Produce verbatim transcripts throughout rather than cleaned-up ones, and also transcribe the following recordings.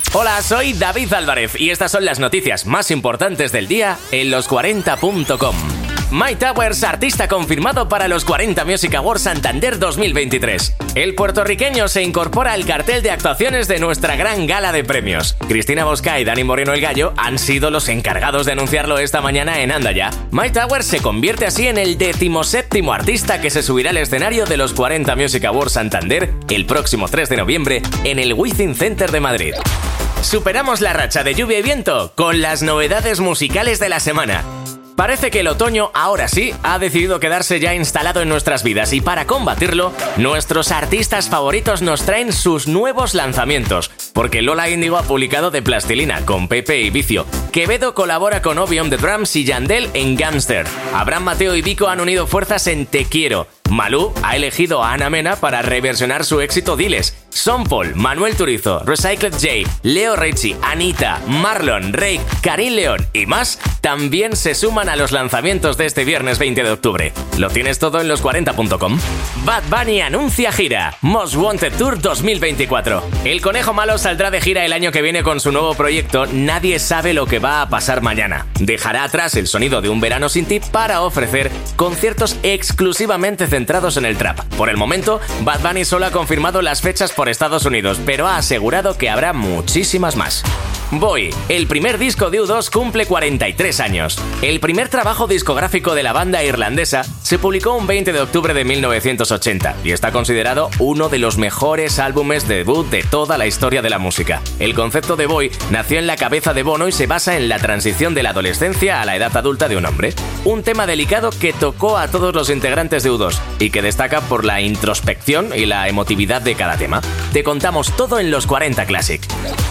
Hola, soy David Álvarez y estas son las noticias más importantes del día en los cuarenta punto com. Mike Towers, artista confirmado para los cuarenta Music Awards Santander dos mil veintitrés. El puertorriqueño se incorpora al cartel de actuaciones de nuestra gran gala de premios. Cristina Bosca y Dani Moreno el Gallo han sido los encargados de anunciarlo esta mañana en Anda Ya. Mike Towers se convierte así en el decimoséptimo artista que se subirá al escenario de los cuarenta Music Awards Santander el próximo tres de noviembre en el Within Center de Madrid. Superamos la racha de lluvia y viento con las novedades musicales de la semana. Parece que el otoño, ahora sí, ha decidido quedarse ya instalado en nuestras vidas y para combatirlo, nuestros artistas favoritos nos traen sus nuevos lanzamientos. Porque Lola Índigo ha publicado De Plastilina con Pepe y Vicio. Quevedo colabora con Obi on the Drums y Yandel en Gangster. Abraham Mateo y Vico han unido fuerzas en Te Quiero. Malú ha elegido a Ana Mena para reversionar su éxito Diles. Son Paul, Manuel Turizo, Recycled J, Leo Richie, Anita, Marlon, Rake, Karim León y más también se suman a los lanzamientos de este viernes veinte de octubre. Lo tienes todo en los cuarenta punto com. Bad Bunny anuncia gira Most Wanted Tour dos mil veinticuatro. El Conejo Malo saldrá de gira el año que viene con su nuevo proyecto Nadie sabe lo que va a pasar mañana. Dejará atrás el sonido de Un verano sin ti para ofrecer conciertos exclusivamente centrados en el trap. Por el momento, Bad Bunny solo ha confirmado las fechas por Estados Unidos, pero ha asegurado que habrá muchísimas más. Boy, el primer disco de U dos cumple cuarenta y tres años. El primer trabajo discográfico de la banda irlandesa se publicó un veinte de octubre de mil novecientos ochenta y está considerado uno de los mejores álbumes de debut de toda la historia de la música. El concepto de Boy nació en la cabeza de Bono y se basa en la transición de la adolescencia a la edad adulta de un hombre. Un tema delicado que tocó a todos los integrantes de U dos y que destaca por la introspección y la emotividad de cada tema. Te contamos todo en los cuarenta Classic.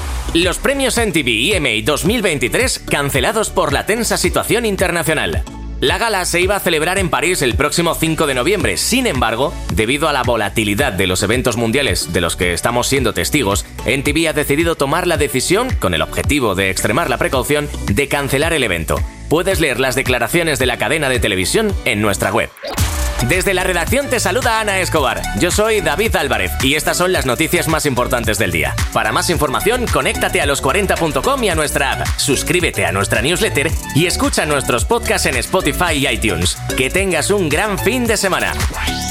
Los premios M T V E M A dos mil veintitrés cancelados por la tensa situación internacional. La gala se iba a celebrar en París el próximo cinco de noviembre, sin embargo, debido a la volatilidad de los eventos mundiales de los que estamos siendo testigos, M T V ha decidido tomar la decisión, con el objetivo de extremar la precaución, de cancelar el evento. Puedes leer las declaraciones de la cadena de televisión en nuestra web. Desde la redacción te saluda Ana Escobar. Yo soy David Álvarez y estas son las noticias más importantes del día. Para más información, conéctate a los cuarenta punto com y a nuestra app. Suscríbete a nuestra newsletter y escucha nuestros podcasts en Spotify y iTunes. Que tengas un gran fin de semana.